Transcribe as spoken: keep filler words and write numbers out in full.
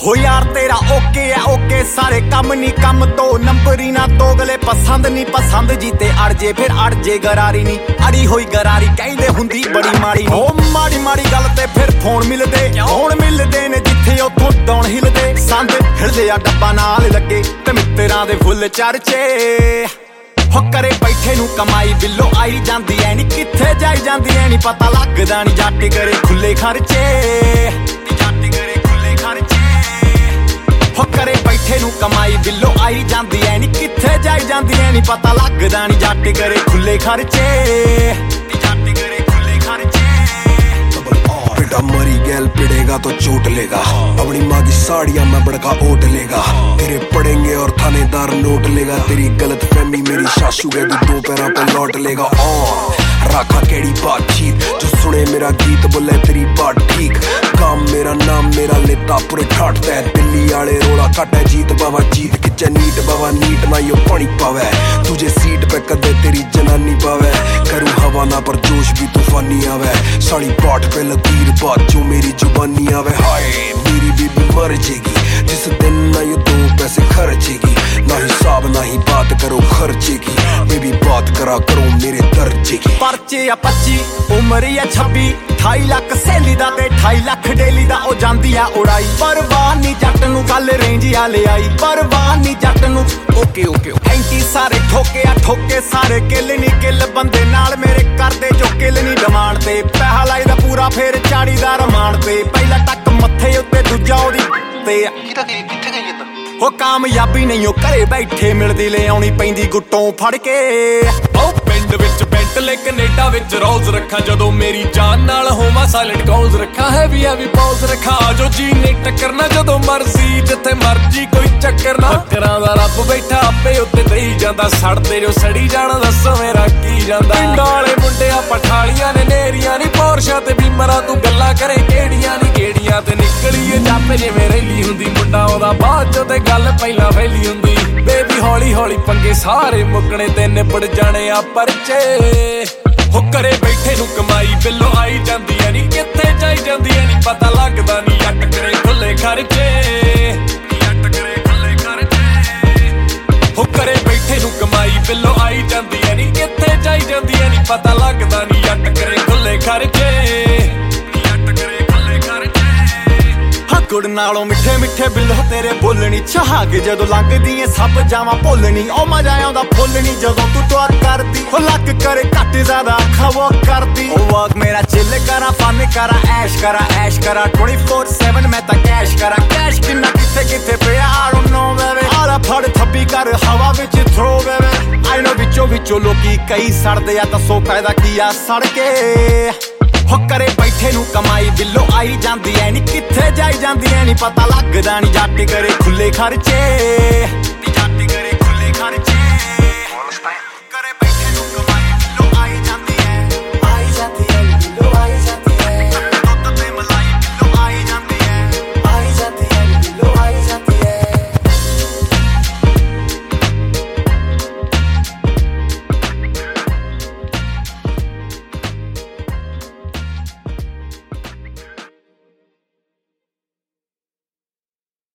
हो यार तेरा ओके है ओके सारे कम नी कम तो नंबर ही ना दोगले पसंद नी पसंद जीते अड़ जे फिर अड़ जे गरारी नी अड़ी होई गरारी कहंदे हुंदी बड़ी माड़ी ओ माड़ी माड़ी गल ते फिर फोन मिलदे फोन मिलदे ने जिथे उथों डाउन हिलदे संद हिलदे आ डब्बा नाल लगे ते मित्तरां दे फुੱਲ चर्चे हो करे बैठे नू कमाई बिल्लो आई जांदी ऐ नी किथे जाई जांदी ऐ नी पता लगदा नी जट करे खुले खर्चे जट करे खुले खर्चे हो करे बैठे नू कमाई बिल्लो आई जांदी ऐ नी किथे जाई जांदी ऐ नी पता लगदा नी जट करे खुले खर्चे जट करे खुले खर्चे बेटा मरी गैल पिड़ेगा तो चोट लेगा अपनी माँ की साड़ियां मैं बड़का ओट लेगा तेरे पड़ेंगे और थानेदार नोट लेगा तेरी गलत फहमी मेरी सासू के दो पैरों पे लौट लेगा ऑन राखा केड़ी बातचीत जो सुने मेरा गीत बोले तेरी बात ठीक काम मेरा नाम मेरा लेता पूरे ठाटता है दिल्ली आले रोला काटा जीत बाबा जीत किचे नीट बाबा नीट ना यो पानी पावे तुझे सीट पे कदे तेरी जनानी पावे करूँ हवा ना पर जोश भी तूफानी आवे साड़ी पाठ पे लकीर बात जो मेरी जुबानी आवे हाय मेरी बीबी मर जेगी जिस दिन ना ये दो पैसे खर्चेगी ना हिसाब ना ही बात करो खर्चे की बेबी बात करा करो मेरे दर्जे की परचे आ पच्ची उम्र आ छब्बी अठाई लाख सहेली दा ते अठाई लाख डेली दा ओ जांदी आ उड़ाई परवाह नी जट नू गल रेंज आ ले आई परवाह नी जट नू ओके ओके हैंकी सारे ठोके आ ठोके सारे किल नी किल बंदे नाल मेरे करदे जो किल नी डिमांड ते पैसा लाईदा पूरा फेर चाड़ी दा रमान ते पहला टक मत्थे उत्ते दूजा ओदी ते किथे गई जिंदा हो कामयाबी नहीं हो घरे बैठे मिलदी ले आउणी पैंदी गुट्टों फड़ के ओ पिंड विच बेंटले कनेडा विच रोल्स रखा जदों मेरी जान नाल होवा साइलेंट कॉल्स रखा हैवी हैवी पॉल्स रखा जो जी ने टक्करना जदों मर्जी जिथे मर्जी कोई चक्कर ना करां दा रब बैठा आपे उत्ते देई जांदा सड़दे जो सड़ी जाना दसो मेरा की जांदा पिंड वाले मुंडिया पठालियां ने नेरियां नी पोरशा ते बीमरा तू गल्ला करे केड़ियां नी केड़ियां ते निकली जापे जिवें रैली हुंदी मुंडा ओदा बाद चों ते गल पहिला फैली हुंदी बेबी हौली हौली पंगे सारे मुकणे ते निबड़ जाने आ परचे हो करे बैठे नू कमाई बिल्लो आई जांदी ऐ नी किथे जाई जांदी ऐ नी पता लगदा नी जट करे खुले खर्चे जट करे खुले खर्चे हो करे बैठे नू कमाई बिल्लो आई जांदी ऐ नी किथे जाई जांदी ऐ नी पता लगदा नी जट करे खुले खर्चे जट करे खुले खर्चे गुड़ नालों मिठे मिठे बिल्लो तेरे बोलनी छहाग जदों लंघदी ऐ सब जावां भुलनी ओ मजा आउंदा फुलनी जदों तू टोर करदी हो लक करे घट ज्यादा अखा वो करदी ओ वाक मेरा चिल करा फन करा ऐश करा ऐश करा ट्वेंटी फोर सेवन मैं तां कैश करा कैश किन्ना किथे किथे पिया आई डोंट नो बेबी आला फड़ थप्पी कर हवा विच थ्रो बेबी आई नो विचों विचों लोकी कई सड़दे आ दसो फायदा की आ सड़ के हो करे बैठे नू कमाई बिल्लो आई जांदी ऐ नी किथे जाई जांदी ऐ नी पता लगदा नी जट करे खुले खर्चे